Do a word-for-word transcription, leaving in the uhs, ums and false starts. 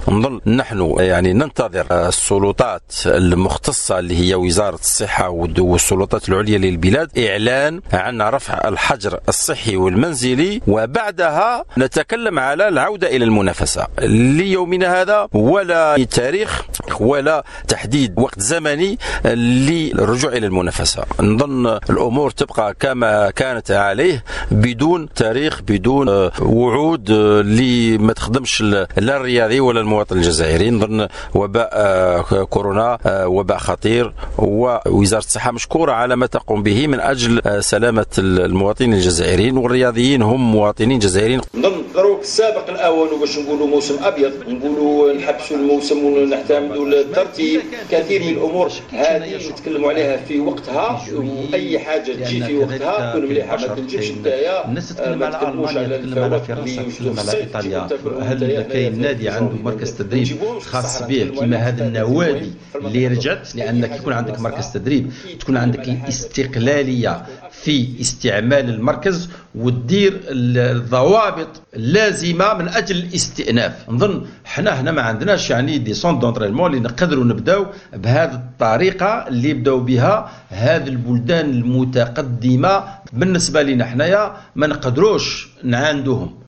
نظن نحن يعني ننتظر السلطات المختصة اللي هي وزارة الصحة والسلطات العليا للبلاد إعلان عن رفع الحجر الصحي والمنزلي، وبعدها نتكلم على العودة إلى المنافسة. ليومنا هذا ولا تاريخ ولا تحديد وقت زمني للرجوع إلى المنافسة. نظن الأمور تبقى كما كانت عليه بدون تاريخ، بدون وعود اللي ما تخدمش لا الرياضي ولا المواطن الجزائري. نظن وباء كورونا وباء خطير، ووزارة الصحة مشكورة على ما تقوم به من أجل سلامة المواطنين الجزائريين، والرياضيين هم مواطنين جزائريين. نظن دروك سابق الأوان باش نقولوا موسم أبيض، نقولوا نحبسوا الموسم ونحتملوا الترتيب. كثير من الأمور هذه نتكلموا عليها في وقتها، وأي حاجة تجي في وقتها تكون مليحة، ما تنجمش نتايا. الناس تتكلم على ألمانيا، تتكلم على فرنسا، تتكلم على إيطاليا. هل كاين نادي عنده مركز تدريب خاص به كما هذا النوادي اللي رجعت؟ لأنك يكون عندك مركز تدريب تكون عندك الاستقلالية في استعمال المركز، وتدير الضوابط اللازمه من اجل الاستئناف. نظن حنا هنا ما عندناش يعني دي سون دونترينمون اللي نقدروا نبداو بهذه الطريقه اللي بداو بها هذه البلدان المتقدمه. بالنسبه لنا حنايا ما نقدروش نعاندوهم،